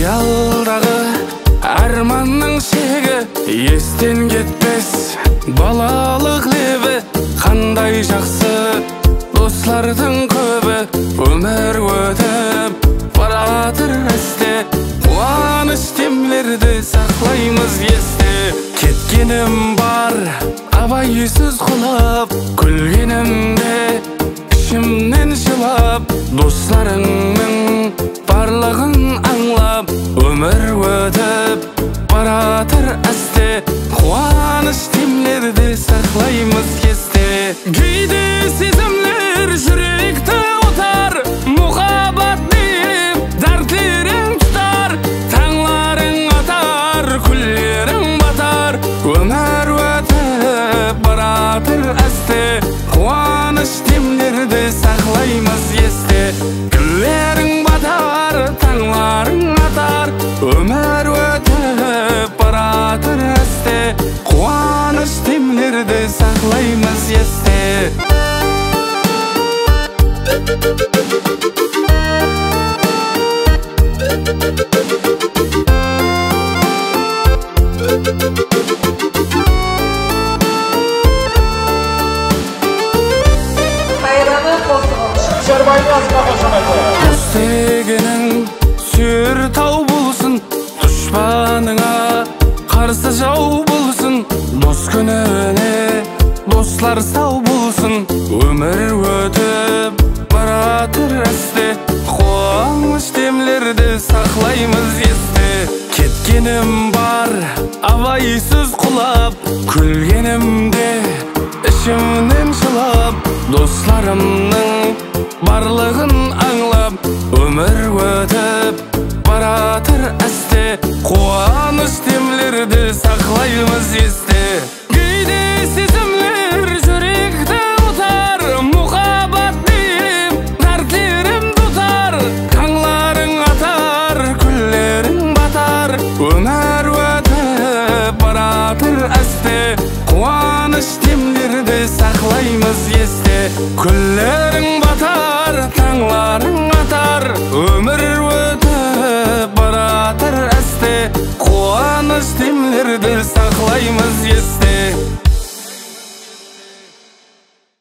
Қиялдағы арманның шегі естен кетпес балалық лебі. Қандай жақсы достардың көбі, өмір өтіп баратыр әсте. Қуаныш демлерді сақлаймыз есте. Кеткенім бар абайсыз құлап, күлгенімде ішімнен жылап. Достарыңның барлығын аңлап, өмір өтіп баратыр әсте. Қуаныш демлерді сақлаймыз есте. Кейде сезімлер жүректі отар, мұхаббат деп дәртлерің тұтар. Таңларың атар, күллерің батар, өмір өтіп баратыр әсте. Қуаныш демлерді сақлаймыз есте. Күллерің батар, таңларың атар, өмір өтіп баратыр әсте. Қуаныш демлерді сақлаймыз есте. Дос дегенің сүйер тау болсын, дұшпаныңа қарсы жау болсын. Дос күніне достар сау болсын, өмір өтіп баратыр әсте. Қуаныш демлерді сақлаймыз есте. Кеткенім бар абайсыз құлап, күлгенімде ішімнен жылап. Достарымның барлығын аңлап, өмір өтіп баратыр әсте. Қуаныш демлерді сақлаймыз есте. Кейде сезімлер жүректі отар, мұхаббат деп дәртлерім тұтар. Таңларың атар, күллерің батар, өмір өтіп баратыр әсте. Қуаныш демлерді сақлаймыз есте. Күллерің батар, таңларың атар, өмір өтіп баратыр әсте. Қуаныш демлерді сақлаймыз есте.